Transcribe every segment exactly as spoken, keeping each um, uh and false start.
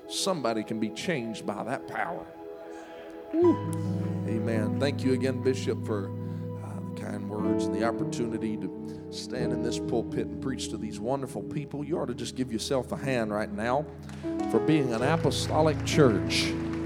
somebody can be changed by that power. Woo. Amen. Thank you again, Bishop, for uh, the kind words and the opportunity to stand in this pulpit and preach to these wonderful people. You ought to just give yourself a hand right now for being an apostolic church.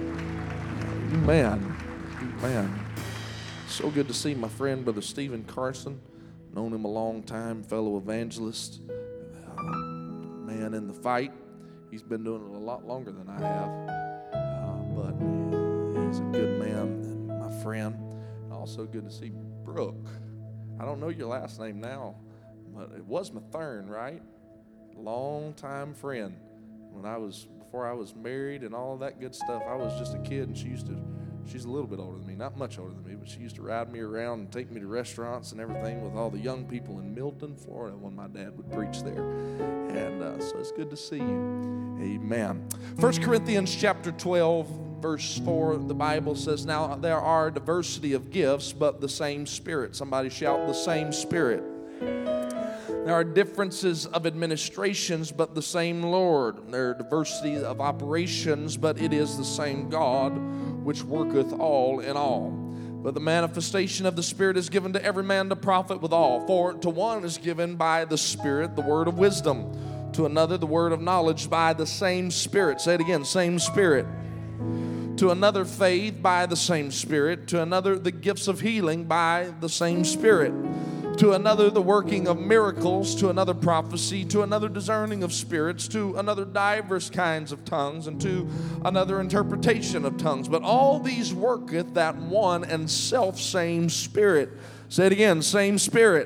Amen. Amen. So good to see my friend, Brother Stephen Carson. Known him a long time, fellow evangelist, uh, man in the fight. He's been doing it a lot longer than I have, uh, but he's a good man and my friend. Also good to see Brooke. I don't know your last name now, but it was Mathern, right? Long time friend. When I was, before I was married and all of that good stuff, I was just a kid, and she used to, she's a little bit older than me, not much older than me, but she used to ride me around and take me to restaurants and everything with all the young people in Milton, Florida, when my dad would preach there. And uh, so it's good to see you. Amen. First Corinthians chapter twelve, verse four, the Bible says, now there are diversity of gifts, but the same Spirit. Somebody shout, the same Spirit. There are differences of administrations, but the same Lord. There are diversity of operations, but it is the same God, which worketh all in all. But the manifestation of the Spirit is given to every man to profit withal. For to one is given by the Spirit the word of wisdom, to another the word of knowledge by the same Spirit. Say it again, same Spirit. To another faith by the same Spirit. To another the gifts of healing by the same Spirit. To another the working of miracles, to another prophecy, to another discerning of spirits, to another divers kinds of tongues, and to another interpretation of tongues. But all these worketh that one and self same Spirit. Say it again, same Spirit.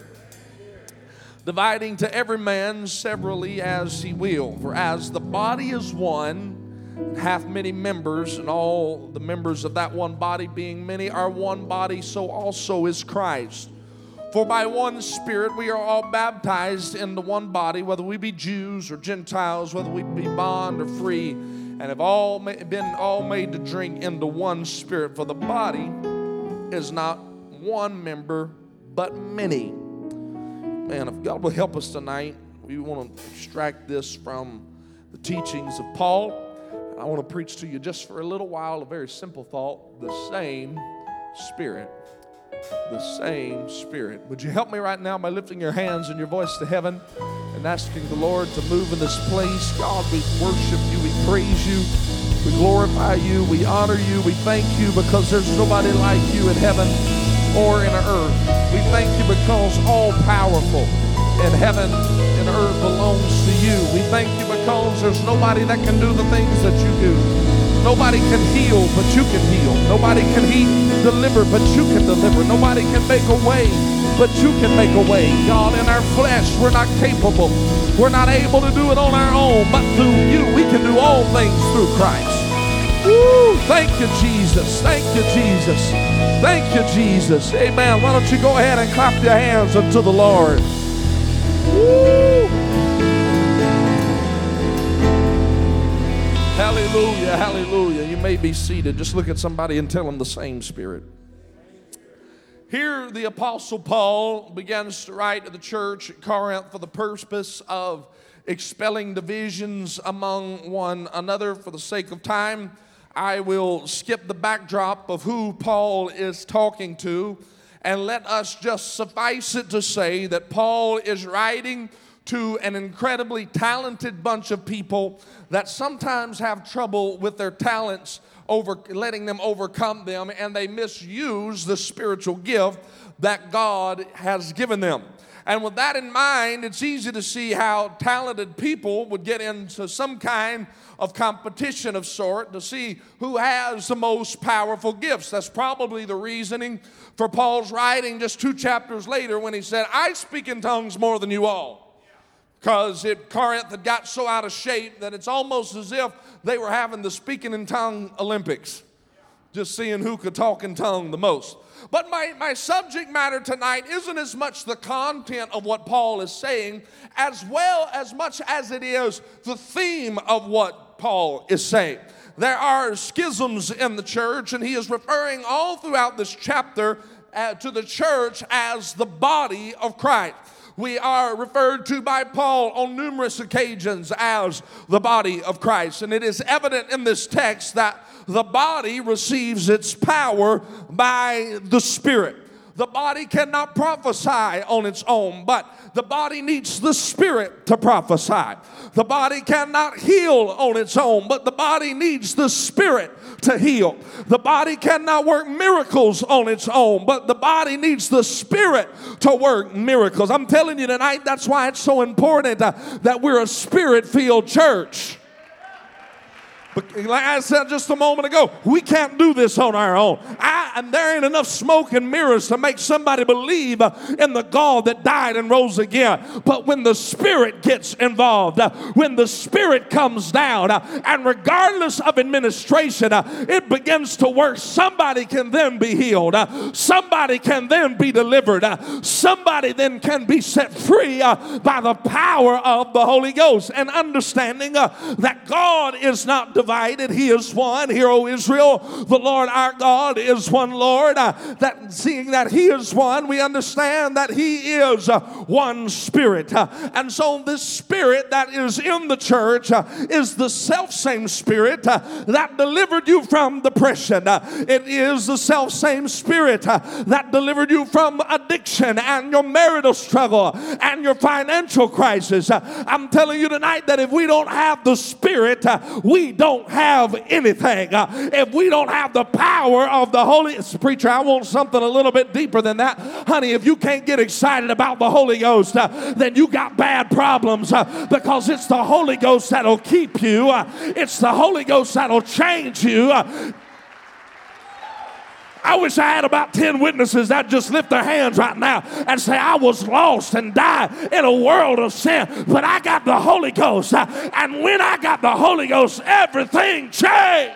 Dividing to every man severally as he will. For as the body is one, hath many members, and all the members of that one body being many are one body, so also is Christ. For by one Spirit we are all baptized into one body, whether we be Jews or Gentiles, whether we be bond or free, and have all been all made to drink into one Spirit. For the body is not one member, but many. Man, if God will help us tonight, we want to extract this from the teachings of Paul. I want to preach to you just for a little while a very simple thought: the same Spirit. The same Spirit. Would you help me right now by lifting your hands and your voice to heaven and asking the Lord to move in this place? God, we worship you, we praise you, we glorify you, we honor you, we thank you because there's nobody like you in heaven or in earth. We thank you because all powerful in heaven and earth belongs to you. We thank you because there's nobody that can do the things that you do. Nobody can heal, but you can heal. Nobody can he deliver, but you can deliver. Nobody can make a way, but you can make a way. God, in our flesh, we're not capable. We're not able to do it on our own, but through you, we can do all things through Christ. Woo! Thank you, Jesus. Thank you, Jesus. Thank you, Jesus. Amen. Why don't you go ahead and clap your hands unto the Lord. Woo! Hallelujah, hallelujah. You may be seated. Just look at somebody and tell them the same Spirit. Here the Apostle Paul begins to write to the church at Corinth for the purpose of expelling divisions among one another. For the sake of time, I will skip the backdrop of who Paul is talking to, and let us just suffice it to say that Paul is writing to an incredibly talented bunch of people that sometimes have trouble with their talents, over letting them overcome them, and they misuse the spiritual gift that God has given them. And with that in mind, it's easy to see how talented people would get into some kind of competition of sort to see who has the most powerful gifts. That's probably the reasoning for Paul's writing just two chapters later when he said, I speak in tongues more than you all. Because Corinth had got so out of shape that it's almost as if they were having the speaking in tongue Olympics. Just seeing who could talk in tongue the most. But my, my subject matter tonight isn't as much the content of what Paul is saying, as well as much as it is the theme of what Paul is saying. There are schisms in the church, and he is referring all throughout this chapter uh, to the church as the body of Christ. We are referred to by Paul on numerous occasions as the body of Christ. And it is evident in this text that the body receives its power by the Spirit. The body cannot prophesy on its own, but the body needs the Spirit to prophesy. The body cannot heal on its own, but the body needs the Spirit to heal. The body cannot work miracles on its own, but the body needs the Spirit to work miracles. I'm telling you tonight, that's why it's so important uh, that we're a Spirit-filled church. But like I said just a moment ago, we can't do this on our own. I, and there ain't enough smoke and mirrors to make somebody believe uh, in the God that died and rose again. But when the Spirit gets involved, uh, when the Spirit comes down, uh, and regardless of administration, uh, it begins to work, somebody can then be healed. Uh, somebody can then be delivered. Uh, somebody then can be set free uh, by the power of the Holy Ghost. And understanding uh, that God is not divided. Divided. He is one. Hear, O Israel, the Lord our God is one Lord. Uh, that seeing that He is one, we understand that He is uh, one Spirit. Uh, and so this Spirit that is in the church uh, is the self-same Spirit uh, that delivered you from depression. Uh, it is the self-same Spirit uh, that delivered you from addiction and your marital struggle and your financial crisis. Uh, I'm telling you tonight that if we don't have the Spirit, uh, we don't have anything. Uh, if we don't have the power of the Holy Preacher, I want something a little bit deeper than that. Honey, if you can't get excited about the Holy Ghost, uh, then you got bad problems uh, because it's the Holy Ghost that'll keep you. Uh, it's the Holy Ghost that'll change you. Uh, I wish I had about ten witnesses that just lift their hands right now and say, I was lost and died in a world of sin, but I got the Holy Ghost. And when I got the Holy Ghost, everything changed.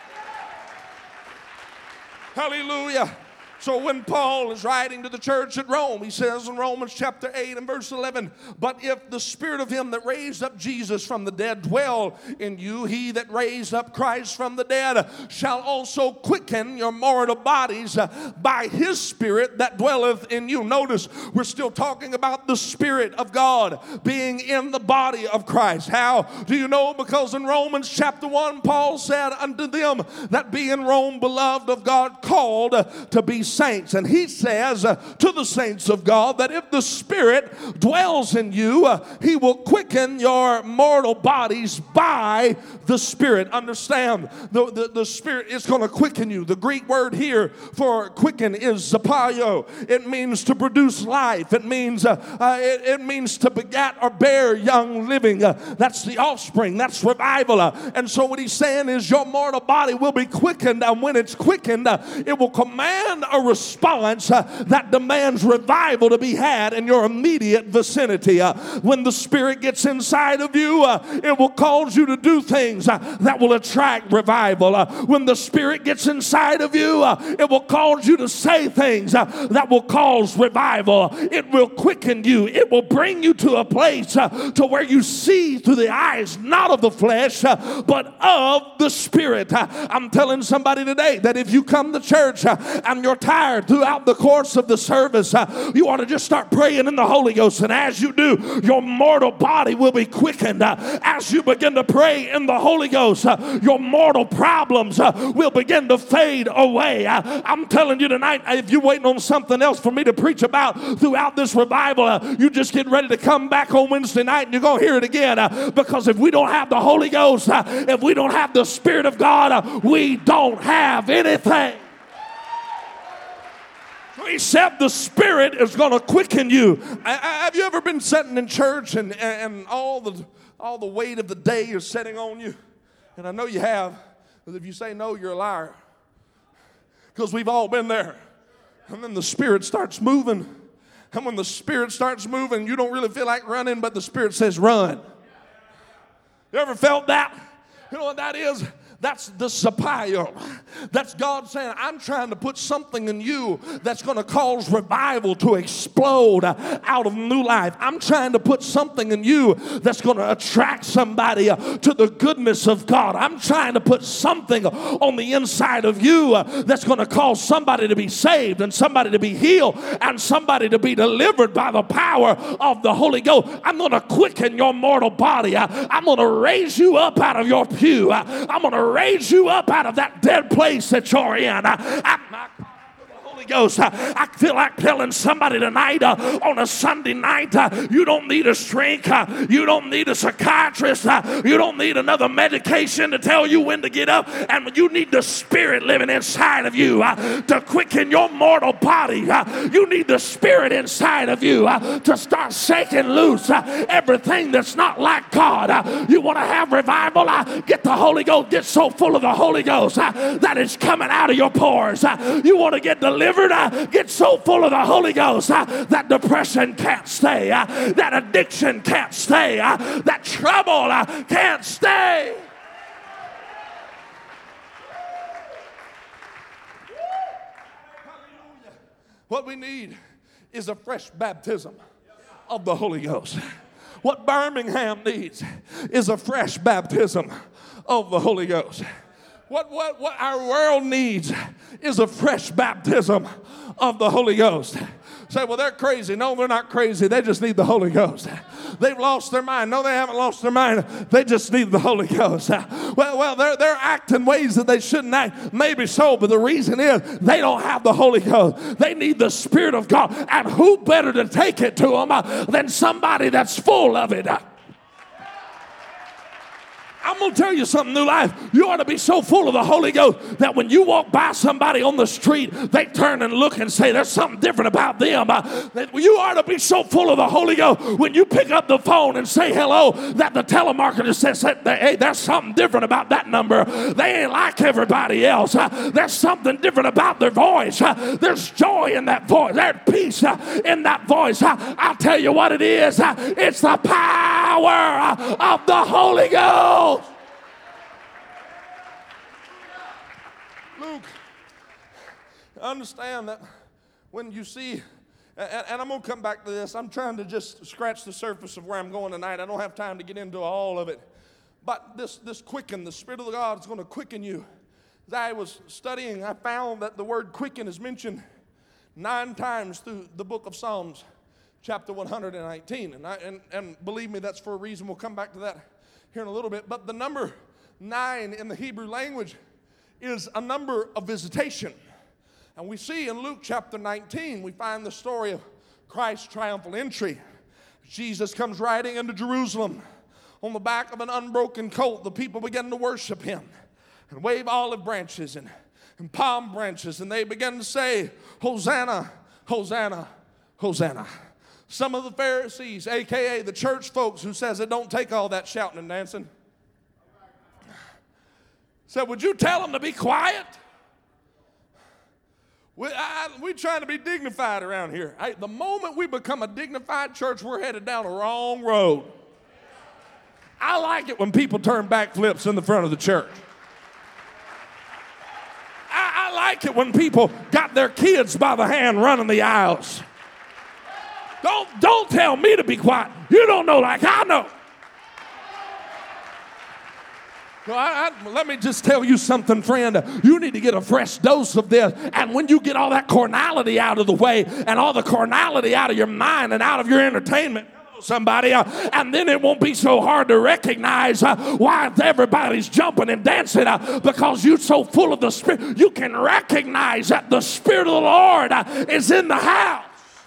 Hallelujah. So when Paul is writing to the church at Rome, he says in Romans chapter eight and verse eleven, but if the Spirit of Him that raised up Jesus from the dead dwell in you, He that raised up Christ from the dead shall also quicken your mortal bodies by His Spirit that dwelleth in you. Notice, we're still talking about the Spirit of God being in the body of Christ. How do you know? Because in Romans chapter one, Paul said unto them that be in Rome, beloved of God, called to be saints. And he says uh, to the saints of God that if the Spirit dwells in you, uh, He will quicken your mortal bodies by the Spirit. Understand, the, the, the Spirit is going to quicken you. The Greek word here for quicken is zapio. It means to produce life. It means uh, uh, it, it means to begat or bear young living. Uh, that's the offspring. That's revival. Uh, and so what he's saying is your mortal body will be quickened, and when it's quickened, uh, it will command a response uh, that demands revival to be had in your immediate vicinity. Uh, when the Spirit gets inside of you, uh, it will cause you to do things uh, that will attract revival. Uh, when the Spirit gets inside of you, uh, it will cause you to say things uh, that will cause revival. It will quicken you. It will bring you to a place uh, to where you see through the eyes, not of the flesh, uh, but of the Spirit. Uh, I'm telling somebody today that if you come to church uh, and you're tired throughout the course of the service, uh, you ought to just start praying in the Holy Ghost. And as you do, your mortal body will be quickened. Uh, as you begin to pray in the Holy Ghost, uh, your mortal problems uh, will begin to fade away. Uh, I'm telling you tonight, if you're waiting on something else for me to preach about throughout this revival, uh, you just get ready to come back on Wednesday night and you're going to hear it again. Uh, because if we don't have the Holy Ghost, uh, if we don't have the Spirit of God, uh, we don't have anything. Except the Spirit is going to quicken you. I, I, have you ever been sitting in church and, and all the all the weight of the day is sitting on you? And I know you have. But if you say no, you're a liar. Because we've all been there. And then the Spirit starts moving. And when the Spirit starts moving, you don't really feel like running, but the Spirit says run. You ever felt that? You know what that is? That's the sapio. That's God saying, I'm trying to put something in you that's going to cause revival to explode out of new life. I'm trying to put something in you that's going to attract somebody to the goodness of God. I'm trying to put something on the inside of you that's going to cause somebody to be saved and somebody to be healed and somebody to be delivered by the power of the Holy Ghost. I'm going to quicken your mortal body. I'm going to raise you up out of your pew. I'm going to raise you up out of that dead place that you're in. I, I, Holy Ghost, I feel like telling somebody tonight uh, on a Sunday night, uh, you don't need a shrink, uh, you don't need a psychiatrist, uh, you don't need another medication to tell you when to get up, and you need the Spirit living inside of you uh, to quicken your mortal body. Uh, you need the Spirit inside of you uh, to start shaking loose uh, everything that's not like God. Uh, you want to have revival? Uh, get the Holy Ghost, get so full of the Holy Ghost uh, that it's coming out of your pores. Uh, you want to get delivered? Uh, get so full of the Holy Ghost uh, that depression can't stay, uh, that addiction can't stay, uh, that trouble uh, can't stay. What we need is a fresh baptism of the Holy Ghost. What Birmingham needs is a fresh baptism of the Holy Ghost. What, what, what our world needs is a fresh baptism of the Holy Ghost. Say, well, they're crazy. No, they're not crazy. They just need the Holy Ghost. They've lost their mind. No, they haven't lost their mind. They just need the Holy Ghost. Well, well, they're, they're acting ways that they shouldn't act. Maybe so, but the reason is they don't have the Holy Ghost. They need the Spirit of God. And who better to take it to them uh, than somebody that's full of it? I'm going to tell you something, New Life. You ought to be so full of the Holy Ghost that when you walk by somebody on the street, they turn and look and say, there's something different about them. Uh, that you ought to be so full of the Holy Ghost when you pick up the phone and say hello that the telemarketer says, hey, there's something different about that number. They ain't like everybody else. Uh, there's something different about their voice. Uh, there's joy in that voice. There's peace uh, in that voice. Uh, I'll tell you what it is. Uh, it's the power uh, of the Holy Ghost. Luke, understand that when you see, and, and I'm going to come back to this. I'm trying to just scratch the surface of where I'm going tonight. I don't have time to get into all of it. But this, this quicken, the Spirit of God is going to quicken you. As I was studying, I found that the word quicken is mentioned nine times through the book of Psalms, chapter one hundred nineteen. And, I, and, and believe me, that's for a reason. We'll come back to that here in a little bit. But the number nine in the Hebrew language is a number of visitation. And we see in Luke chapter nineteen, we find the story of Christ's triumphal entry. Jesus comes riding into Jerusalem on the back of an unbroken colt. The people begin to worship him and wave olive branches and, and palm branches, and they begin to say, Hosanna, Hosanna, Hosanna. Some of the Pharisees, a k a the church folks who says it don't take all that shouting and dancing, said, would you tell them to be quiet? We, I, we're trying to be dignified around here. I, the moment we become a dignified church, we're headed down a wrong road. I like it when people turn backflips in the front of the church. I, I like it when people got their kids by the hand running the aisles. Don't, don't tell me to be quiet. You don't know like I know. So I, I, let me just tell you something, friend. You need to get a fresh dose of this. And when you get all that carnality out of the way and all the carnality out of your mind and out of your entertainment, somebody, uh, and then it won't be so hard to recognize uh, why everybody's jumping and dancing uh, because you're so full of the Spirit. You can recognize that the Spirit of the Lord uh, is in the house.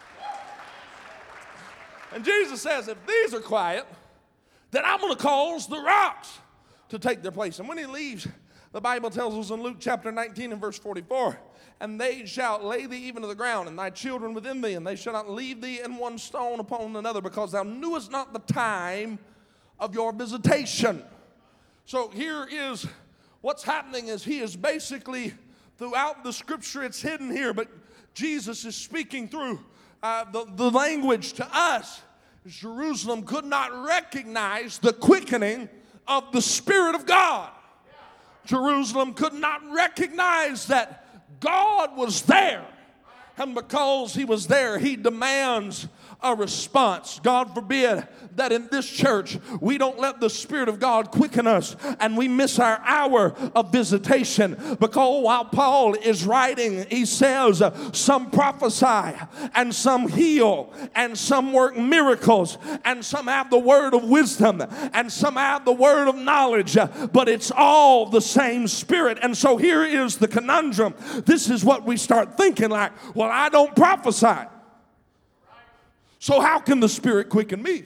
And Jesus says, if these are quiet, then I'm going to cause the rocks to take their place. And when he leaves, the Bible tells us in Luke chapter nineteen and verse forty-four, and they shall lay thee even to the ground, and thy children within thee, and they shall not leave thee in one stone upon another, because thou knewest not the time of your visitation. So here is what's happening is he is basically, throughout the scripture, it's hidden here, but Jesus is speaking through uh, the, the language to us. Jerusalem could not recognize the quickening of the Spirit of God. Jerusalem could not recognize that God was there. And because he was there, he demands a response. God forbid that in this church we don't let the Spirit of God quicken us and we miss our hour of visitation. Because while Paul is writing, he says some prophesy and some heal and some work miracles and some have the word of wisdom and some have the word of knowledge, but it's all the same Spirit. And so here is the conundrum. This is what we start thinking like, well, I don't prophesy. So how can the Spirit quicken me?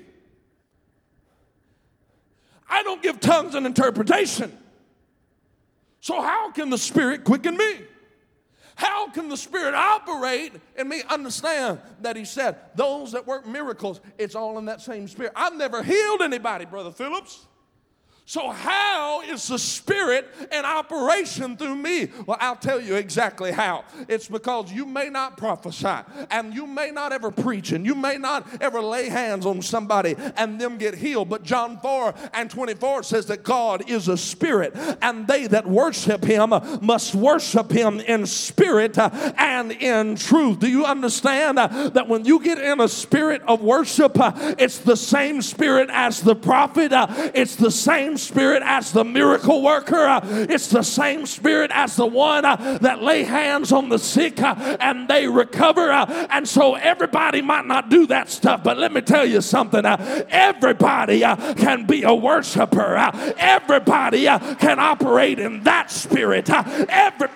I don't give tongues and interpretation. So how can the Spirit quicken me? How can the Spirit operate in me? Understand that he said, those that work miracles, it's all in that same Spirit. I've never healed anybody, Brother Phillips. So how is the Spirit in operation through me? Well, I'll tell you exactly how. It's because you may not prophesy, and you may not ever preach, and you may not ever lay hands on somebody and them get healed. But John four and twenty-four says that God is a Spirit, and they that worship him must worship him in spirit and in truth. Do you understand that when you get in a spirit of worship, it's the same Spirit as the prophet, it's the same Spirit as the miracle worker, uh, it's the same Spirit as the one uh, that lay hands on the sick uh, and they recover. Uh, and so everybody might not do that stuff, but let me tell you something. Uh, everybody uh, can be a worshiper. Uh, everybody uh, can operate in that Spirit. Uh, every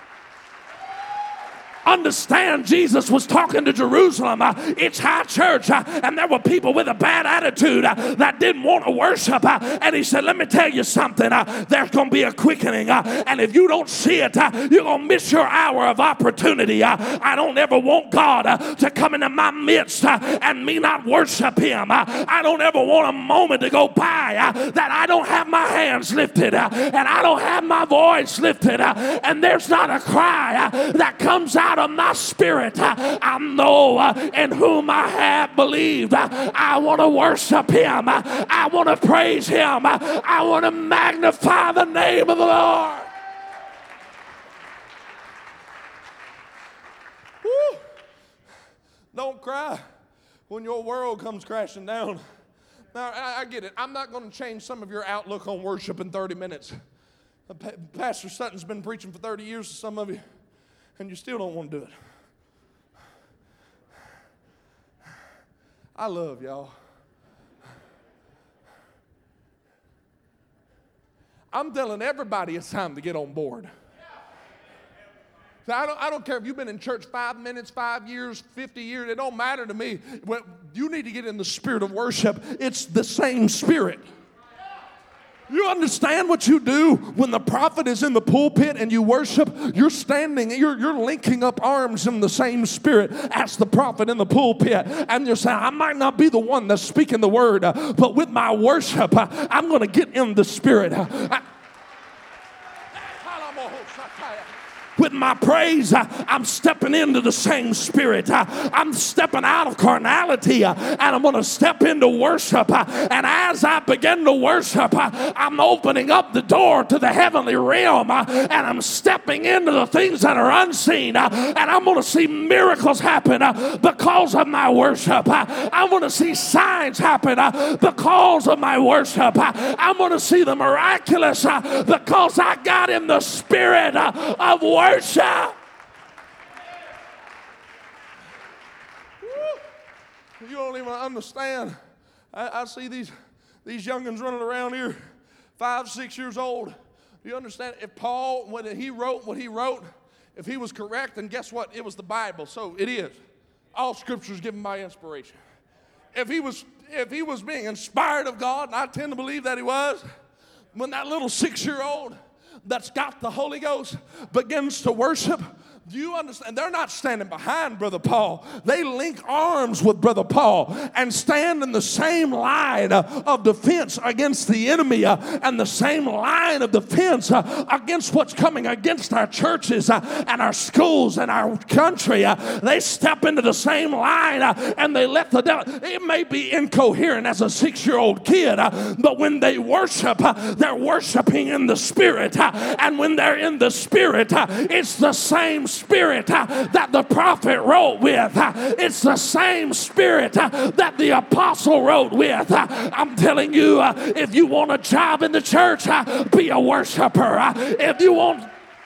Understand, Jesus was talking to Jerusalem. Uh, it's high church, uh, and there were people with a bad attitude uh, that didn't want to worship. Uh, and he said, let me tell you something. Uh, there's going to be a quickening, uh, and if you don't see it, uh, you're going to miss your hour of opportunity. Uh, I don't ever want God uh, to come into my midst uh, and me not worship him. Uh, I don't ever want a moment to go by uh, that I don't have my hands lifted uh, and I don't have my voice lifted, uh, and there's not a cry uh, that comes out of my spirit. I know in whom I have believed. I want to worship him. I want to praise him. I want to magnify the name of the Lord. Woo. Don't cry when your world comes crashing down. Now, I, I get it. I'm not going to change some of your outlook on worship in thirty minutes. Pastor Sutton's been preaching for thirty years to some of you, and you still don't want to do it. I love y'all. I'm telling everybody it's time to get on board. I don't, I don't care if you've been in church five minutes, five years, fifty years. It don't matter to me. You need to get in the spirit of worship. It's the same Spirit. You understand what you do when the prophet is in the pulpit and you worship? You're standing, you're, you're linking up arms in the same Spirit as the prophet in the pulpit. And you're saying, I might not be the one that's speaking the word, uh, but with my worship, uh, I'm going to get in the Spirit. Uh, I, With my praise, uh, I'm stepping into the same Spirit. Uh, I'm stepping out of carnality, uh, and I'm going to step into worship. Uh, and as I begin to worship, uh, I'm opening up the door to the heavenly realm, uh, and I'm stepping into the things that are unseen. Uh, and I'm going to see miracles happen uh, because of my worship. Uh, I'm going to see signs happen uh, because of my worship. Uh, I'm going to see the miraculous uh, because I got in the spirit uh, of worship. Worship. You don't even understand. I, I see these, these youngins running around here, five, six years old. Do you understand? If Paul, when he wrote what he wrote, if he was correct, then guess what? It was the Bible. So it is. All Scripture is given by inspiration. If he was, if he was being inspired of God, and I tend to believe that he was, when that little six-year-old that's got the Holy Ghost begins to worship, do you understand? They're not standing behind Brother Paul. They link arms with Brother Paul and stand in the same line of defense against the enemy and the same line of defense against what's coming against our churches and our schools and our country. They step into the same line and they let the devil. It may be incoherent as a six-year-old kid, but when they worship, they're worshiping in the Spirit. And when they're in the Spirit, it's the same Spirit that the prophet wrote with. It's the same Spirit that the apostle wrote with. I'm telling you, if you want a job in the church, be a worshiper. If you want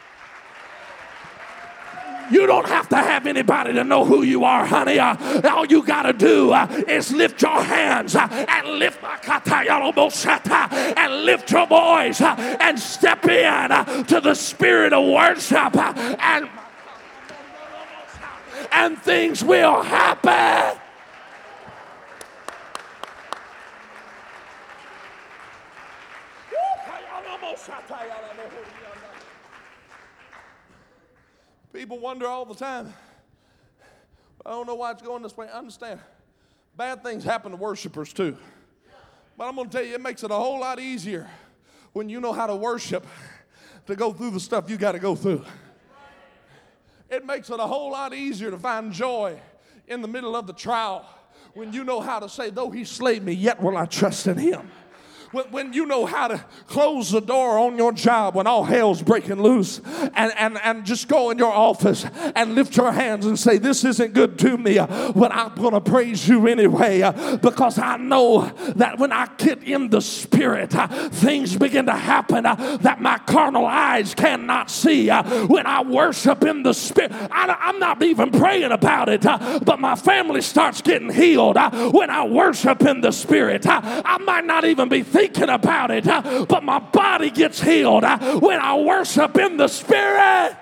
You don't have to have anybody to know who you are, honey. Uh, all you got to do uh, is lift your hands uh, and lift and lift your voice uh, and step in uh, to the spirit of worship uh, and and things will happen. People wonder all the time, I don't know why it's going this way. I understand. Bad things happen to worshipers too. But I'm going to tell you, it makes it a whole lot easier when you know how to worship to go through the stuff you got to go through. It makes it a whole lot easier to find joy in the middle of the trial when you know how to say, though he slay me, yet will I trust in him. When you know how to close the door on your job when all hell's breaking loose and, and, and just go in your office and lift your hands and say, this isn't good to me, but I'm going to praise you anyway because I know that when I get in the Spirit, things begin to happen that my carnal eyes cannot see. When I worship in the Spirit, I, I'm not even praying about it, but my family starts getting healed. When I worship in the Spirit, I might not even be thinking thinking about it, uh, but my body gets healed uh, when I worship in the Spirit.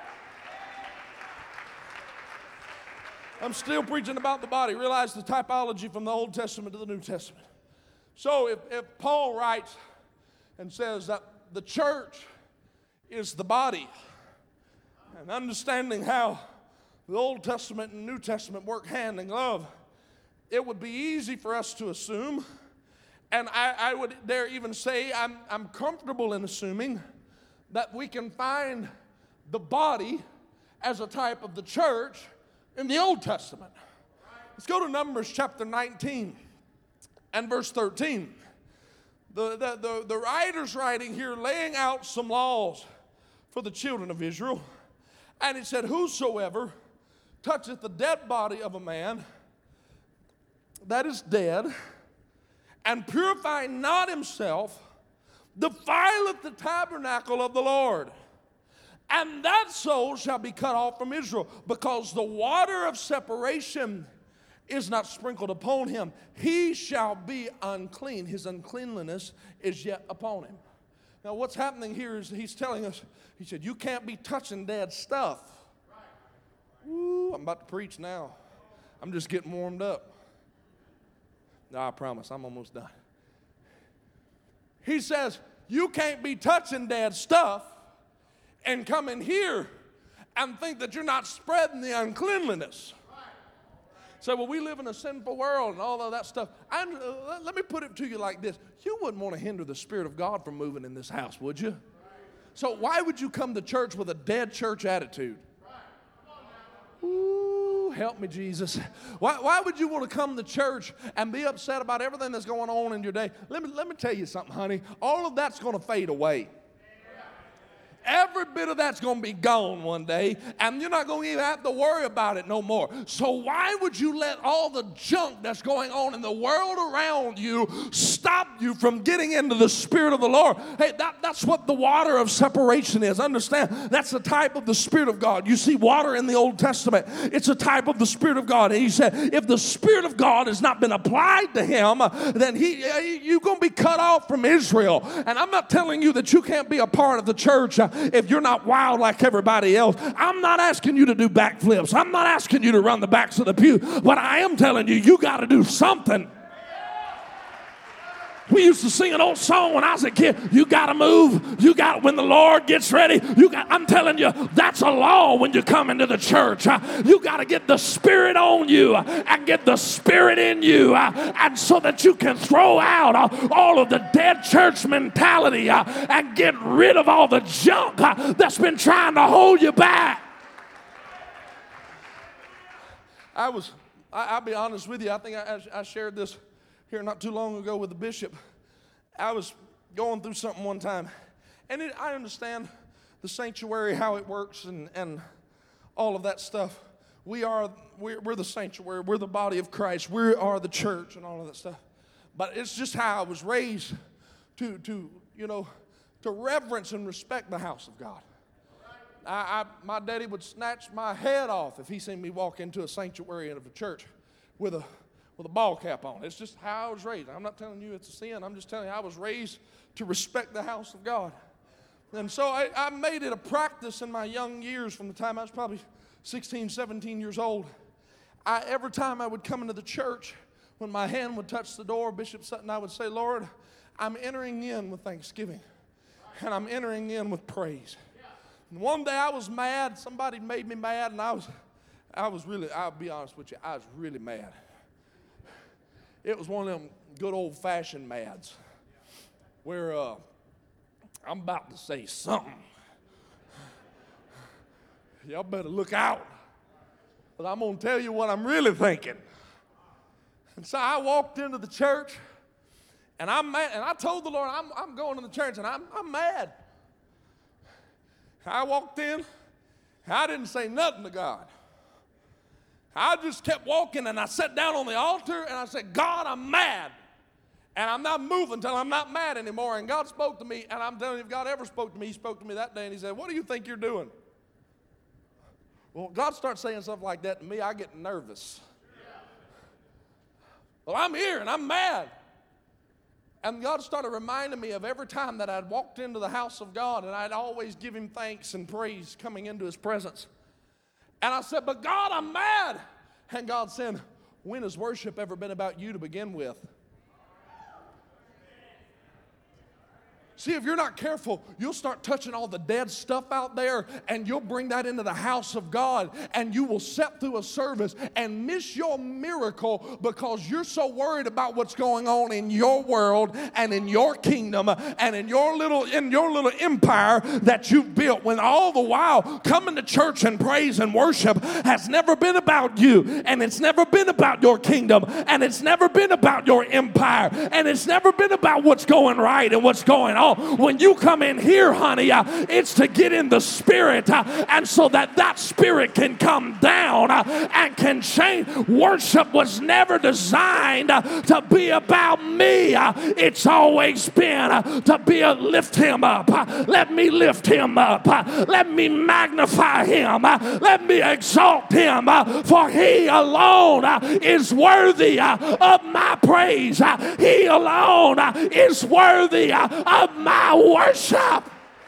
I'm still preaching about the body. Realize the typology from the Old Testament to the New Testament. So if, if Paul writes and says that the church is the body, and understanding how the Old Testament and New Testament work hand in glove, it would be easy for us to assume, and I, I would dare even say I'm, I'm comfortable in assuming that we can find the body as a type of the church in the Old Testament. Let's go to Numbers chapter nineteen and verse thirteen. The, the, the, the writer's writing here laying out some laws for the children of Israel. And it said, whosoever toucheth the dead body of a man that is dead, and purify not himself, defileth the tabernacle of the Lord. And that soul shall be cut off from Israel, because the water of separation is not sprinkled upon him. He shall be unclean. His uncleanliness is yet upon him. Now what's happening here is he's telling us, he said, you can't be touching dead stuff. Ooh, I'm about to preach now. I'm just getting warmed up. No, I promise, I'm almost done. He says, you can't be touching dead stuff and come in here and think that you're not spreading the uncleanliness. Say, well, we live in a sinful world and all of that stuff. I, uh, let me put it to you like this. You wouldn't want to hinder the Spirit of God from moving in this house, would you? So why would you come to church with a dead church attitude? Ooh, help me, Jesus. Why, why would you want to come to church and be upset about everything that's going on in your day? Let me, let me tell you something, honey. All of that's going to fade away. Every bit of that's going to be gone one day, and you're not going to even have to worry about it no more. So why would you let all the junk that's going on in the world around you stop you from getting into the Spirit of the Lord? Hey, that, that's what the water of separation is. Understand, that's the type of the Spirit of God. You see water in the Old Testament. It's a type of the Spirit of God. And he said, if the Spirit of God has not been applied to him, then he, you're going to be cut off from Israel. And I'm not telling you that you can't be a part of the church if you're not wild like everybody else. I'm not asking you to do backflips. I'm not asking you to run the backs of the pew. But I am telling you, you got to do something. We used to sing an old song when I was a kid. You got to move. You got, when the Lord gets ready, you got, I'm telling you, that's a law when you come into the church. Uh, you got to get the Spirit on you uh, and get the Spirit in you, uh, and so that you can throw out uh, all of the dead church mentality uh, and get rid of all the junk uh, that's been trying to hold you back. I was, I, I'll be honest with you, I think I, I shared this here not too long ago with the bishop. I was going through something one time, and it, I understand the sanctuary, how it works, and, and all of that stuff. We are, we're, we're the sanctuary. We're the body of Christ. We are the church and all of that stuff. But it's just how I was raised to, to you know, to reverence and respect the house of God. I, I, my daddy would snatch my head off if he seen me walk into a sanctuary of a church with a with a ball cap on. It's just how I was raised. I'm not telling you it's a sin. I'm just telling you I was raised to respect the house of God. And so I, I made it a practice in my young years, from the time I was probably sixteen, seventeen years old. I, every time I would come into the church, when my hand would touch the door, Bishop Sutton, I would say, Lord, I'm entering in with thanksgiving, and I'm entering in with praise. And one day I was mad. Somebody made me mad, and I was, I was really, I'll be honest with you, I was really mad. It was one of them good old-fashioned mads where uh, I'm about to say something. Y'all better look out. But I'm going to tell you what I'm really thinking. And so I walked into the church, and I'm mad, and I told the Lord, I'm, I'm going to the church, and I'm, I'm mad. I walked in, and I didn't say nothing to God. I just kept walking, and I sat down on the altar, and I said, God, I'm mad. And I'm not moving until I'm not mad anymore. And God spoke to me, and I'm telling you, if God ever spoke to me, he spoke to me that day, and he said, what do you think you're doing? Well, when God starts saying stuff like that to me, I get nervous. Well, I'm here, and I'm mad. And God started reminding me of every time that I'd walked into the house of God, and I'd always give him thanks and praise coming into his presence. And I said, but God, I'm mad. And God said, when has worship ever been about you to begin with? See, if you're not careful, you'll start touching all the dead stuff out there, and you'll bring that into the house of God, and you will sit through a service and miss your miracle because you're so worried about what's going on in your world and in your kingdom and in your little in your little empire that you've built, when all the while coming to church and praise and worship has never been about you, and it's never been about your kingdom, and it's never been about your empire, and it's never been about what's going right and what's going on. When you come in here, honey, uh, it's to get in the spirit, uh, and so that that spirit can come down uh, and can change. Worship was never designed uh, to be about me. Uh, it's always been uh, to be a lift him up. Uh, let me lift him up. Uh, let me magnify him. Uh, let me exalt him. Uh, for he alone uh, is worthy uh, of my praise. Uh, he alone uh, is worthy uh, of my worship.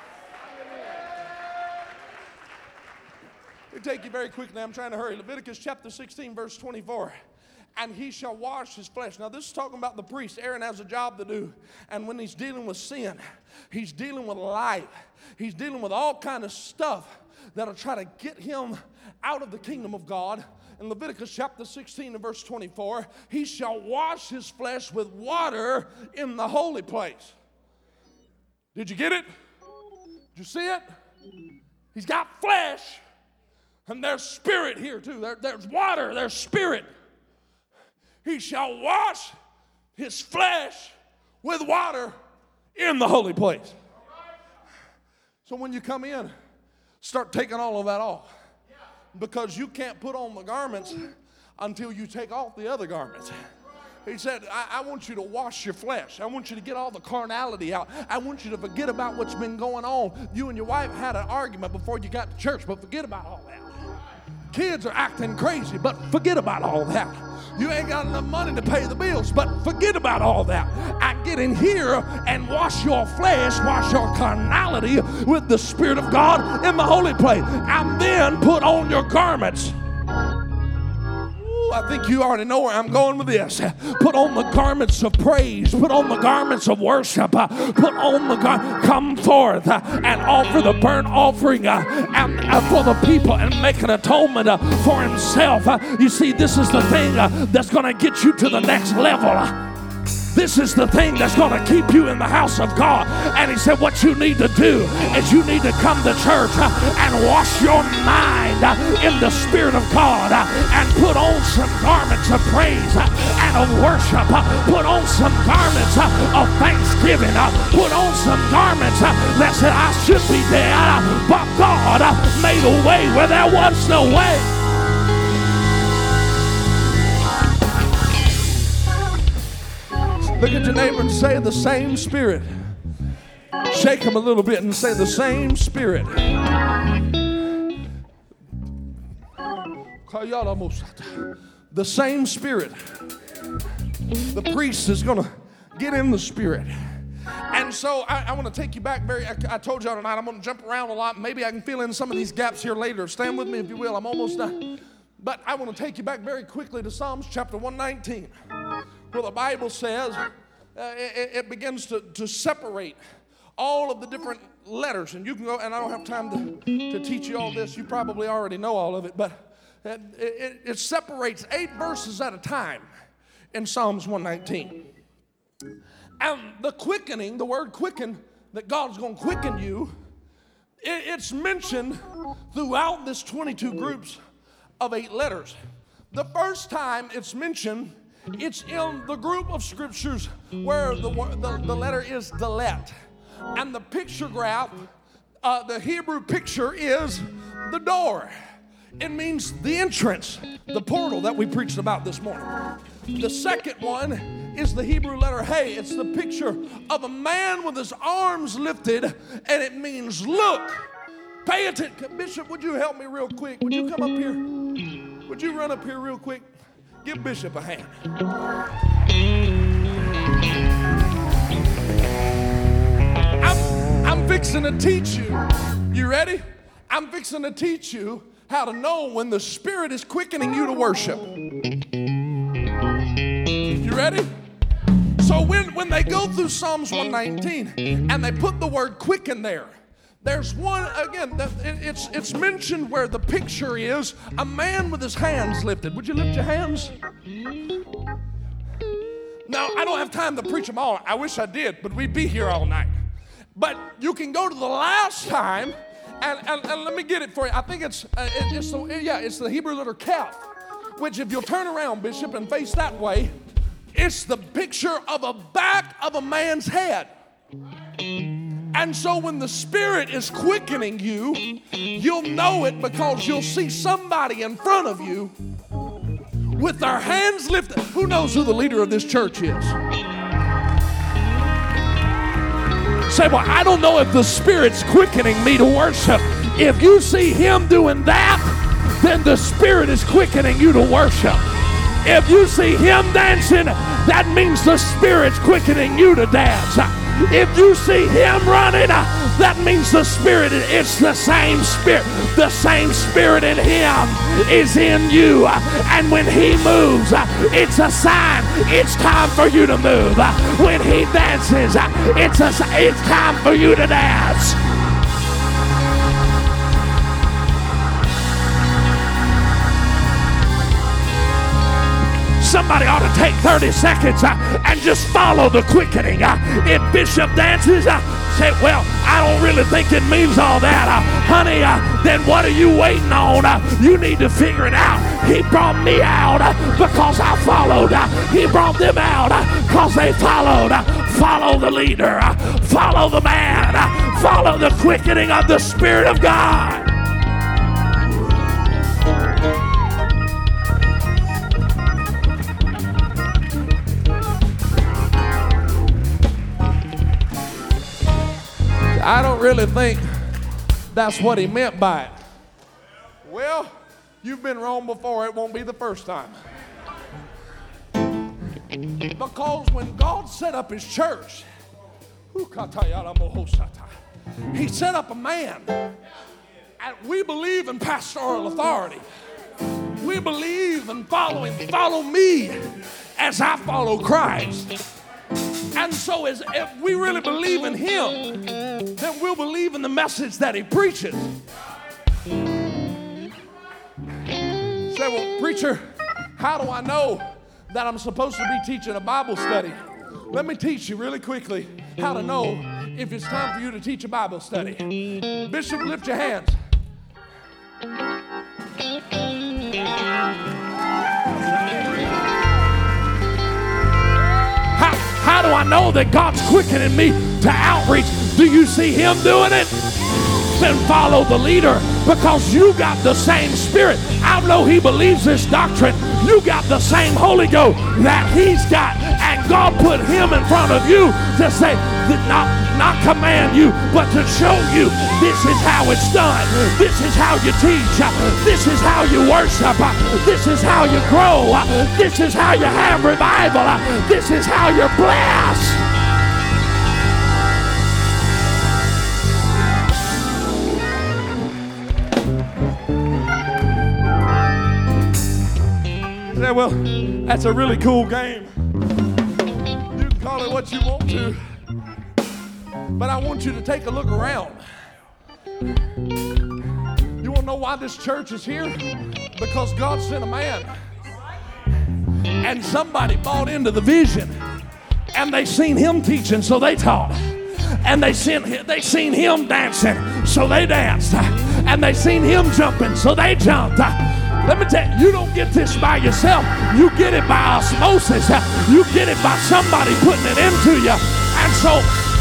Let me take you very quickly. I'm trying to hurry. Leviticus chapter sixteen, verse twenty-four. And he shall wash his flesh. Now, this is talking about the priest. Aaron has a job to do. And when he's dealing with sin, he's dealing with life. He's dealing with all kind of stuff that'll try to get him out of the kingdom of God. In Leviticus chapter sixteen and verse twenty-four, he shall wash his flesh with water in the holy place. Did you get it? Did you see it? He's got flesh, and there's spirit here too. There, there's water, there's spirit. He shall wash his flesh with water in the holy place. So when you come in, start taking all of that off, because you can't put on the garments until you take off the other garments. He said, I, I want you to wash your flesh. I want you to get all the carnality out. I want you to forget about what's been going on. You and your wife had an argument before you got to church, but forget about all that. Kids are acting crazy, but forget about all that. You ain't got enough money to pay the bills, but forget about all that. I get in here and wash your flesh, wash your carnality with the Spirit of God in the holy place, and then put on your garments. I think you already know where I'm going with this. Put on the garments of praise. Put on the garments of worship. Uh, put on the gar- come forth uh, and offer the burnt offering uh, and uh, for the people, and make an atonement uh, for himself. Uh, you see, this is the thing uh, that's going to get you to the next level. Uh, This is the thing that's going to keep you in the house of God. And he said, what you need to do is you need to come to church uh, and wash your mind uh, in the Spirit of God uh, and put on some garments of praise uh, and of worship. Uh, put on some garments uh, of thanksgiving. Uh, put on some garments uh, that said, I should be dead, uh, but God uh, made a way where there was no way. Look at your neighbor and say, the same Spirit. Shake him a little bit and say, the same Spirit. The same Spirit. The priest is going to get in the Spirit. And so I, I want to take you back very, I, I told y'all tonight I'm going to jump around a lot. Maybe I can fill in some of these gaps here later. Stand with me if you will. I'm almost done. But I want to take you back very quickly to Psalms chapter one nineteen. Where the Bible says uh, it, it begins to, to separate all of the different letters. And you can go, and I don't have time to, to teach you all this. You probably already know all of it. But it, it, it separates eight verses at a time in Psalms one nineteen. And the quickening, the word quicken, that God's going to quicken you, it, it's mentioned throughout this twenty-two groups of eight letters. The first time it's mentioned, it's in the group of scriptures where the, the, the letter is Dalet. And the picture graph, uh, the Hebrew picture is the door. It means the entrance, the portal that we preached about this morning. The second one is the Hebrew letter Hey. It's the picture of a man with his arms lifted, and it means look. Pay attention. Bishop, would you help me real quick? Would you come up here? Would you run up here real quick? Give Bishop a hand. I'm, I'm fixing to teach you. You ready? I'm fixing to teach you how to know when the Spirit is quickening you to worship. You ready? So when, when they go through Psalms one nineteen and they put the word quicken there, there's one, again, it's, it's mentioned where the picture is a man with his hands lifted. Would you lift your hands? Now, I don't have time to preach them all. I wish I did, but we'd be here all night. But you can go to the last time, and, and, and let me get it for you. I think it's, uh, it, it's the, yeah, it's the Hebrew letter Kaf, which if you'll turn around, Bishop, and face that way, it's the picture of a back of a man's head. And so when the Spirit is quickening you, you'll know it because you'll see somebody in front of you with their hands lifted. Who knows who the leader of this church is? Say, well, I don't know if the Spirit's quickening me to worship. If you see him doing that, then the Spirit is quickening you to worship. If you see him dancing, that means the Spirit's quickening you to dance. If you see him running, uh, that means the Spirit, it's the same Spirit. The same Spirit in him is in you. Uh, and when he moves, uh, it's a sign. It's time for you to move. Uh, when he dances, uh, it's, a, it's time for you to dance. Somebody ought to take thirty seconds uh, and just follow the quickening. Uh, if Bishop dances, uh, say, well, I don't really think it means all that. Uh, honey, uh, then what are you waiting on? Uh, you need to figure it out. He brought me out uh, because I followed. Uh, he brought them out because uh, they followed. Uh, follow the leader. Uh, follow the man. Uh, follow the quickening of the Spirit of God. I don't really think that's what he meant by it. Well, you've been wrong before. It won't be the first time. Because when God set up his church, he set up a man. And we believe in pastoral authority. We believe in following. Follow me as I follow Christ. And so as, if we really believe in him, then we'll believe in the message that he preaches. Say, well, preacher, how do I know that I'm supposed to be teaching a Bible study? Let me teach you really quickly how to know if it's time for you to teach a Bible study. Bishop, lift your hands. How, how do I know that God's quickening me to outreach? Do you see him doing it? Then follow the leader, because you got the same spirit. I know he believes this doctrine. You got the same Holy Ghost that he's got, and God put him in front of you to say, not, not command you, but to show you this is how it's done. This is how you teach. This is how you worship. This is how you grow. This is how you have revival. This is how you're blessed. Yeah, well, that's a really cool game. You can call it what you want to. But I want you to take a look around. You want to know why this church is here? Because God sent a man. And somebody bought into the vision. And they seen him teaching, so they taught. And they seen, they seen him dancing, so they danced. And they seen him jumping, so they jumped. Let me tell you, you don't get this by yourself. You get it by osmosis. You get it by somebody putting it into you. And so,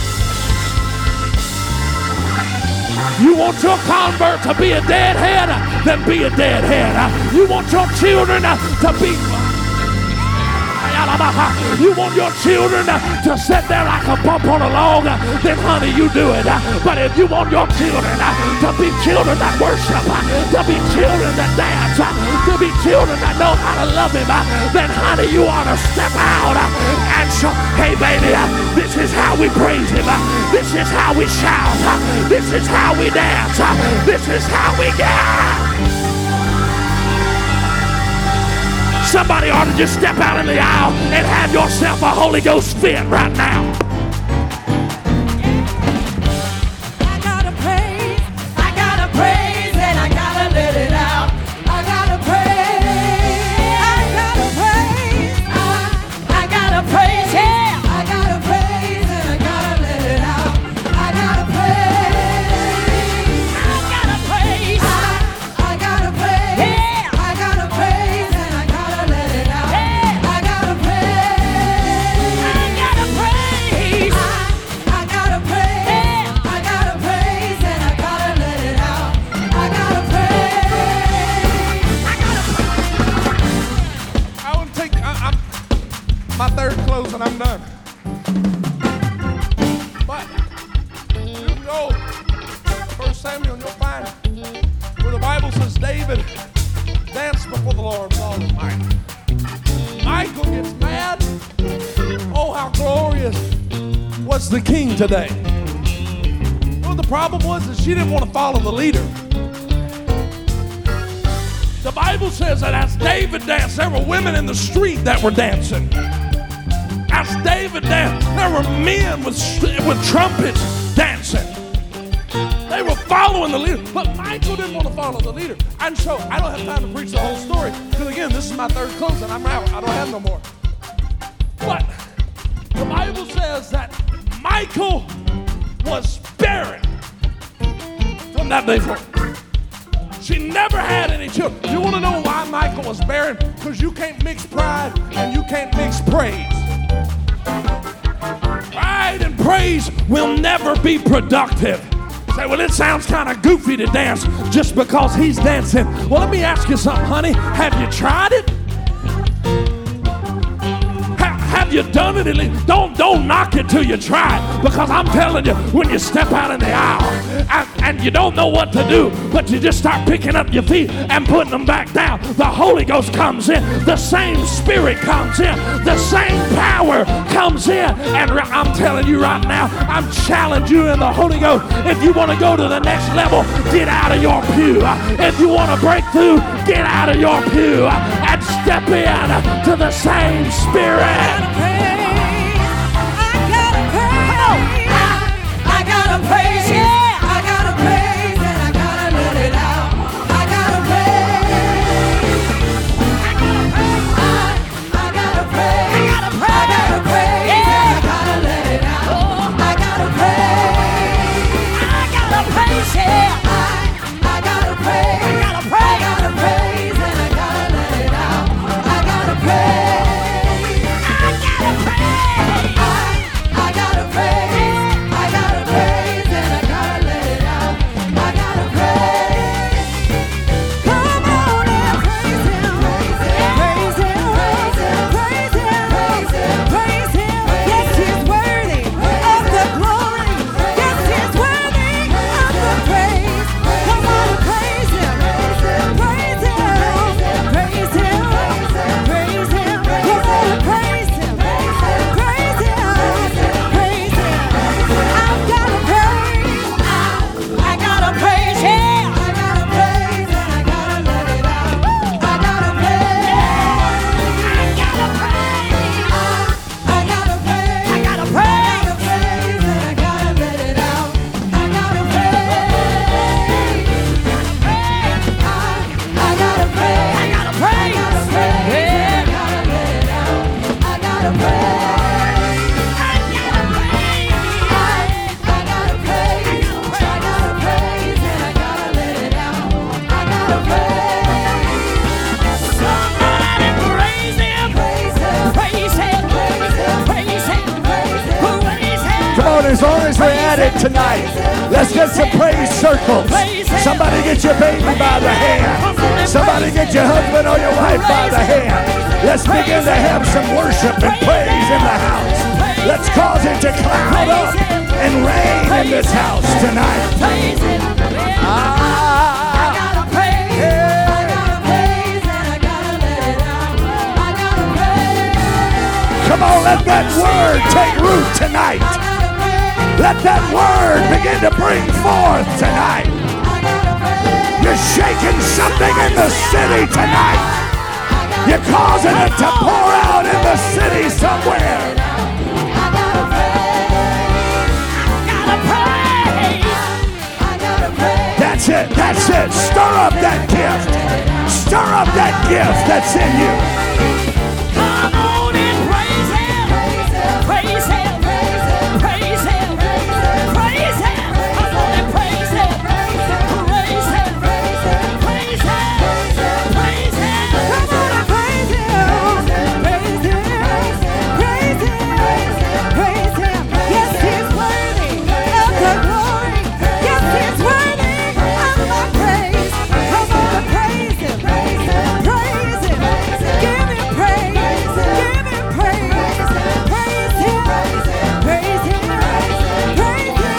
you want your convert to be a deadhead? Then be a deadhead. You want your children to be... You want your children to sit there like a bump on a log, then honey, you do it. But if you want your children to be children that worship, to be children that dance, to be children that know how to love him, then honey, you ought to step out and show, hey baby, this is how we praise him. This is how we shout. This is how we dance. This is how we get. Somebody ought to just step out in the aisle and have yourself a Holy Ghost fit right now. I gotta praise, I gotta praise, and I gotta let it out. I gotta praise, I gotta praise, I, I gotta praise, yeah. I gotta praise, and I gotta let it out. I gotta praise, I gotta praise, I, I gotta praise, yeah. I gotta praise, and I gotta let it out. I gotta praise, I gotta praise, I, I gotta praise, I gotta praise, and I gotta let it out. I gotta praise, I gotta. I want to take I, I'm, my third close and I'm done. But you can go First Samuel and you'll find where the Bible says David danced before the Lord with all his might. Michael gets mad. Oh, how glorious was the king today. You know what the problem was? Is she didn't want to follow the leader. The Bible says that as David danced, there were women in the street that were dancing. As David danced, there were men with, with trumpets dancing. They were following the leader, but Michael didn't want to follow the leader. And so I don't have time to preach the whole story, because again, this is my third close and I'm out. I don't have no more. But the Bible says that Michael was barren from that day forward. She never had any children. You want to know why Michael was barren? Because you can't mix pride and you can't mix praise. Pride and praise will never be productive. Say, well, it sounds kind of goofy to dance just because he's dancing. Well, let me ask you something, honey. Have you tried it? Have you done it? At least? Don't, don't knock it till you try it. Because I'm telling you, when you step out in the aisle and, and you don't know what to do, but you just start picking up your feet and putting them back down, the Holy Ghost comes in. The same Spirit comes in. The same power comes in. And I'm telling you right now, I'm challenging you in the Holy Ghost. If you want to go to the next level, get out of your pew. If you want to break through, get out of your pew and step in to the same Spirit. Praise, yeah, I gotta praise, and I gotta let it out. I gotta praise, I gotta praise, I, I gotta praise, I gotta praise, I gotta praise, yeah. at it tonight. Let's get some praise circles. Somebody get your baby by the hand. Somebody get your husband or your wife by the hand. Let's begin to have some worship and praise in the house. Let's cause it to cloud up and rain in this house tonight. Ah. Come on, let that word take root tonight. Let that word begin to bring forth tonight. You're shaking something in the city tonight. You're causing it to pour out in the city somewhere. That's it, that's it. Stir up that gift. Stir up that gift that's in you. Come on and praise him. Praise him. Praise him. Praise him. Come on and praise him. Praise him. Praise him. Praise him. Come on and praise him. Praise him. Praise him. Praise him. Yes, he's worthy of the glory. Yes, he's worthy of my praise. Come on and praise him. Praise him. Praise him. Give him praise. Give him praise. Praise him. Praise him. Praise him.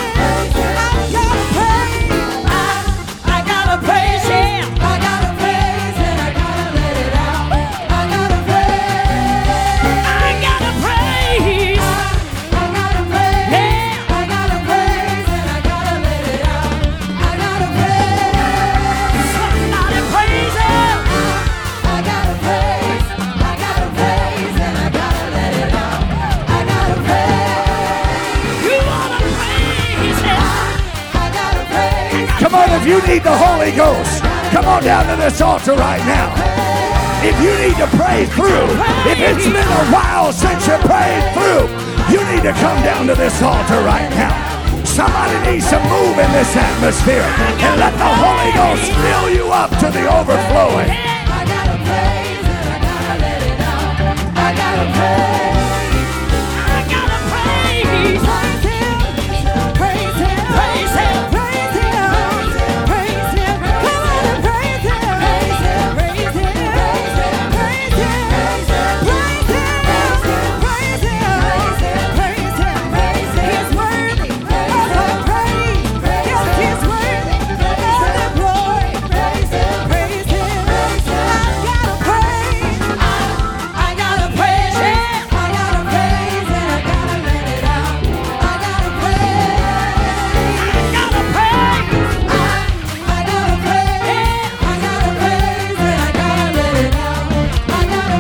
I gotta praise. I, I gotta praise him. I gotta praise and I gotta let it out. I gotta praise. I gotta praise. I, I gotta praise. Yeah. I gotta praise and I gotta let it out. I gotta praise. Somebody praise him. I gotta praise. I gotta praise and I gotta let it out. I gotta praise. You wanna praise him. I gotta praise. Come on, if you need the Holy Ghost, come on down to this altar right now. If you need to pray through, if it's been a while since you prayed through, you need to come down to this altar right now. Somebody needs to move in this atmosphere and let the Holy Ghost fill you up to the overflowing. I gotta praise and I gotta let it out. I gotta praise. I gotta praise. Praise him. Praise him. Praise him. Praise him. Praise him. Come on and praise him. Praise him. Praise him. Praise him. Praise him. Praise him. Praise him. Praise him. He's worthy of the praise. Yes, he's worthy of the glory. Praise him. Praise him. I gotta praise. I, I gotta praise him. I gotta praise and I gotta let it out. I gotta praise. I gotta praise. I, I gotta praise. I gotta praise and I gotta let it out. I gotta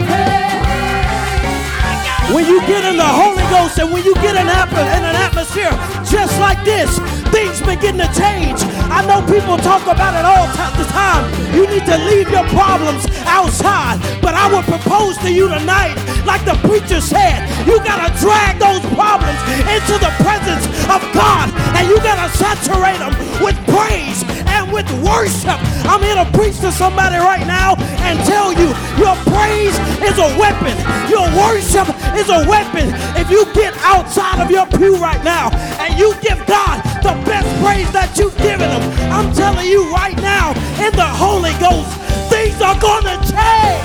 praise. When you get in the Holy Ghost and when you get in, atmo- in an atmosphere just like this, things begin to change. I know people talk about it all ti- the time. You need to leave your problems outside. But I would propose to you tonight, like the preacher said, you gotta drag those problems into the presence of God, and you gotta saturate them with praise and with worship. I'm here to preach to somebody right now and tell you your praise is a weapon. Your worship is a weapon. If you get outside of your pew right now and you give God the best praise that you've given him, I'm telling you right now, in the Holy Ghost, things are gonna change.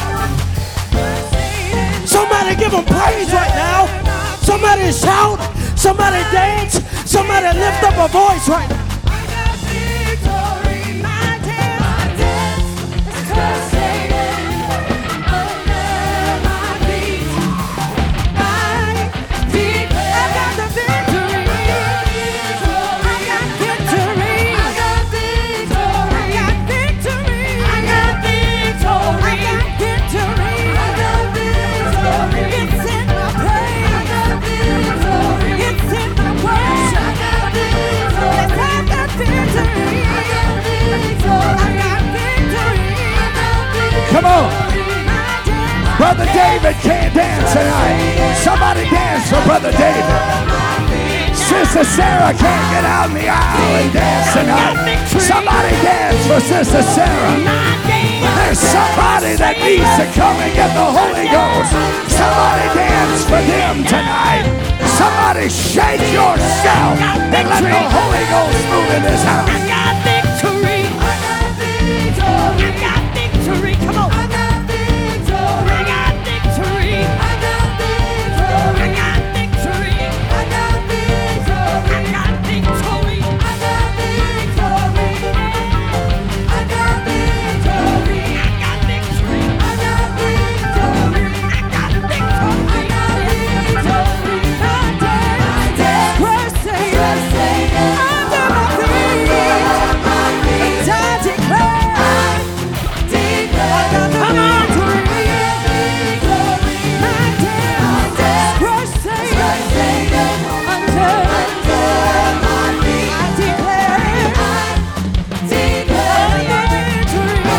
Somebody give him praise right now. Somebody shout. Somebody dance. Somebody lift up a voice right now. I got victory. My dance, my dance is crusading under my feet. I declare I got the victory. I got victory. I got victory. I got victory. I got victory. I got victory. I got victory. It's in my praise. I got victory. It's in my worship. I got victory. Yes, I got victory. I got victory. I got victory. I got victory. Come on. My dance, Brother David can't dance tonight. Somebody dance for Brother David. Sister Sarah can't get out in the aisle and dance tonight. Somebody dance for Sister Sarah. There's somebody that needs to come and get the Holy Ghost. Somebody dance for them tonight. Somebody shake yourself and let the Holy Ghost move in this house. I got victory. I got victory. I got victory. Come on. I got victory. I got victory. I got victory. I got victory. I got victory. I got victory. I got victory. I got victory. I got victory. I got victory. I got victory. I got victory. Trust Satan under my feet. And I declare, I got the victory. Trust Satan under my feet. I declare, I got the victory. I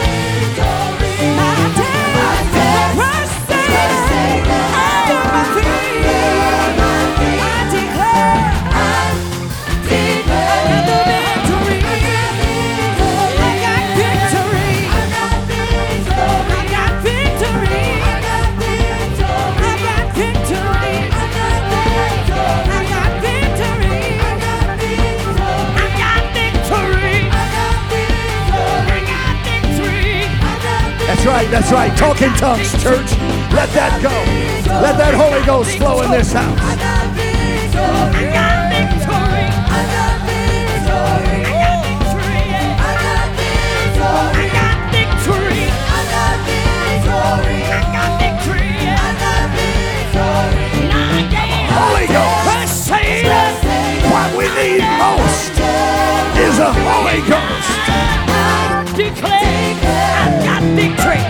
dare trust Satan under my feet. I declare, I got the victory. I got victory. I got victory. I got victory. I got victory. I got victory. I got victory. I got victory. That's right, that's right. Talk in tongues, church. Let that go. Let that Holy Ghost flow in this house. I got victory. I got victory. I got victory. I got victory. I got victory. I got victory. I got victory. I got victory. I got victory. Holy Ghost. What we need most is a Holy Ghost. Declare, I've got victory.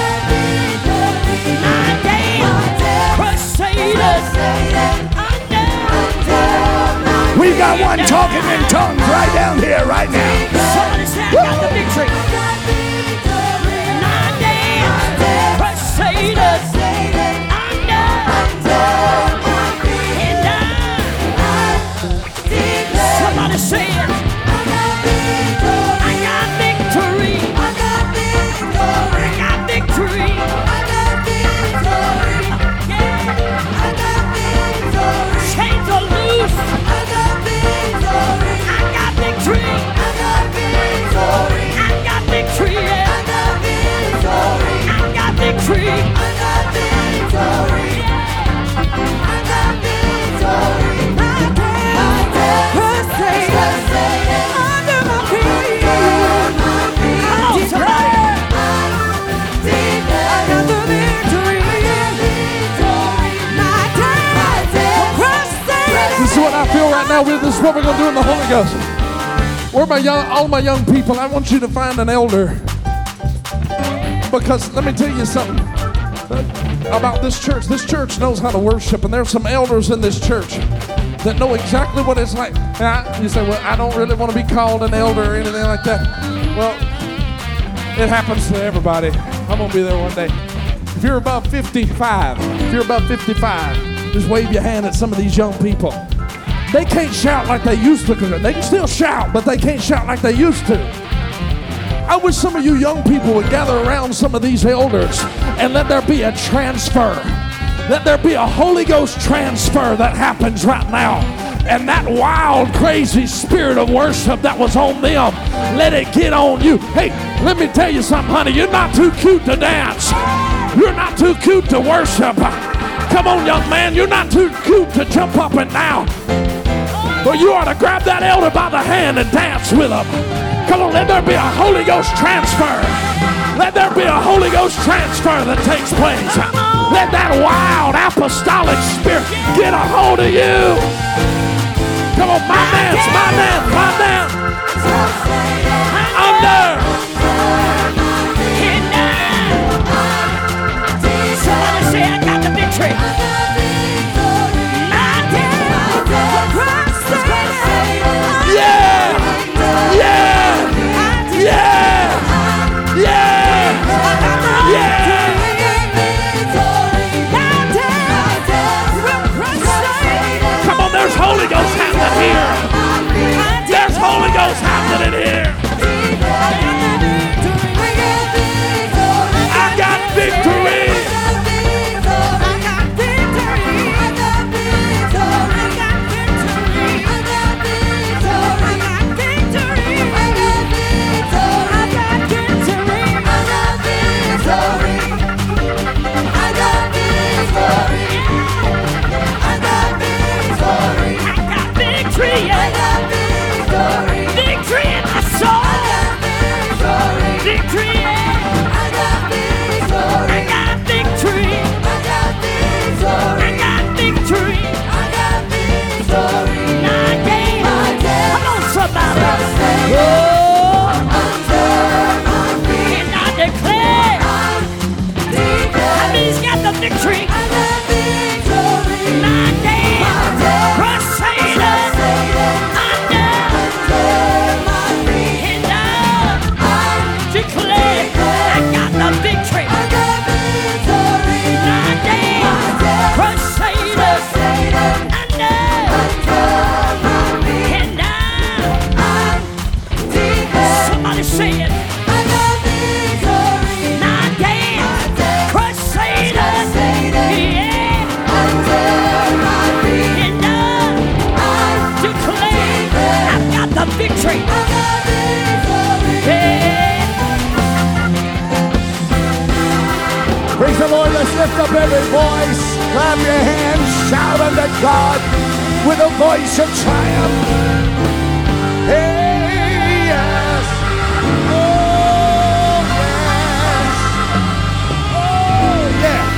My damn crusaders under. We got one talking in tongues right down here, right now. Somebody say, I got the victory. My damn crusaders under. And I. Somebody say it. I got victory. I got victory. I got victory. I got victory. Yeah. I got victory. Chains are loose. I got victory. I got victory. I got victory. I got victory. Yeah. I got victory. I got victory. I got victory. Yeah. I got victory. I got victory. Under my feet. Come on, somebody. I got the victory. My dad. This is what I feel right now. This is what we're going to do in the Holy Ghost. Where my young, all my young people, I want you to find an elder. Because let me tell you something about this church. This church knows how to worship, and there's some elders in this church that know exactly what it's like. Now, you say, well, I don't really want to be called an elder or anything like that. Well, it happens to everybody. I'm going to be there one day. If you're above fifty-five, if you're above fifty-five, just wave your hand at some of these young people. They can't shout like they used to. They can still shout, but they can't shout like they used to. I wish some of you young people would gather around some of these elders and let there be a transfer. Let there be a Holy Ghost transfer that happens right now. And that wild, crazy spirit of worship that was on them, let it get on you. Hey, let me tell you something, honey. You're not too cute to dance. You're not too cute to worship. Come on, young man. You're not too cute to jump up and down. But you ought to grab that elder by the hand and dance with him. Come on, let there be a Holy Ghost transfer. Let there be a Holy Ghost transfer that takes place. Let that wild apostolic spirit get a hold of you. Come on, my dance, my dance, my dance. Under. Somebody say, I got the victory. Yeah! Yeah! Yeah! Yeah! Yeah! Come on, there's Holy Ghost happening here. There's Holy Ghost happening here. it. I got victory. Not dead. Crush Satan. Yeah. Until my feet. Enough. I declare. I've got the victory. I got victory. Yeah. Praise the Lord. Let's lift up every voice. Clap your hands. Shout unto God with a voice of triumph. Hey, yes. Oh, yes. Oh, yes.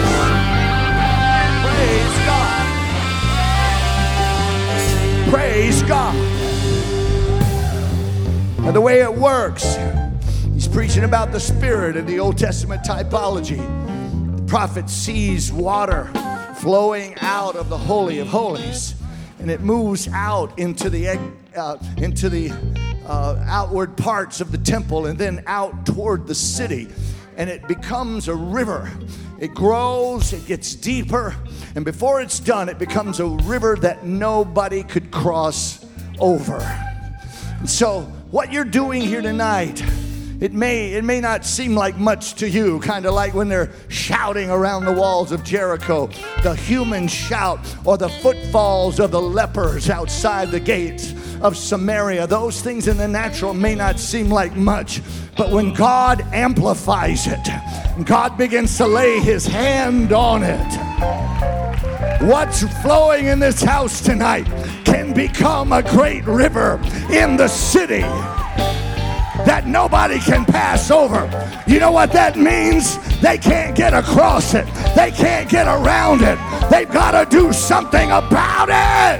Praise God. Praise God. And the way it works, he's preaching about the Spirit in the Old Testament typology. The prophet sees water flowing out of the Holy of Holies, and it moves out into the uh, into the uh, outward parts of the temple, and then out toward the city, and it becomes a river. It grows, it gets deeper, and before it's done, it becomes a river that nobody could cross over. And so, what you're doing here tonight, It may, it may not seem like much to you, kind of like when they're shouting around the walls of Jericho, the human shout, or the footfalls of the lepers outside the gates of Samaria. Those things in the natural may not seem like much, but when God amplifies it, God begins to lay his hand on it, what's flowing in this house tonight can become a great river in the city that nobody can pass over. You know what that means? They can't get across it. They can't get around it. They've got to do something about it.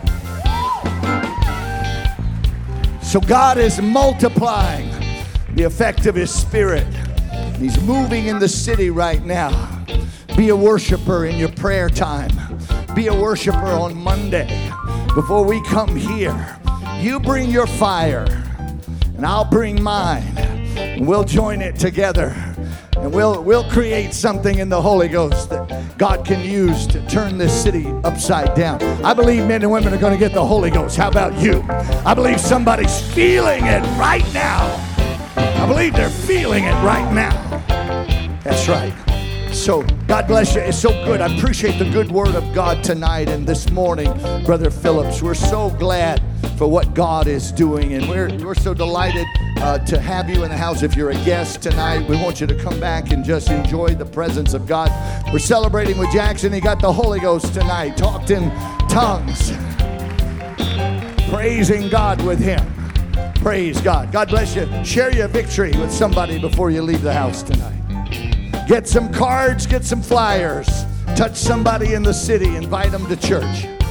So God is multiplying the effect of his Spirit. He's moving in the city right now. Be a worshiper in your prayer time. Be a worshiper on Monday. Before we come here, you bring your fire, and I'll bring mine, and we'll join it together, and we'll we'll create something in the Holy Ghost that God can use to turn this city upside down. I believe men and women are going to get the Holy Ghost. How about you? I believe somebody's feeling it right now. I believe they're feeling it right now. That's right. So, God bless you. It's so good. I appreciate the good word of God tonight and this morning, Brother Phillips. We're so glad for what God is doing, and we're, we're so delighted uh, to have you in the house. If you're a guest tonight, we want you to come back and just enjoy the presence of God. We're celebrating with Jackson. He got the Holy Ghost tonight, talked in tongues, praising God with him. Praise God. God bless you. Share your victory with somebody before you leave the house tonight. Get some cards, get some flyers. Touch somebody in the city, invite them to church.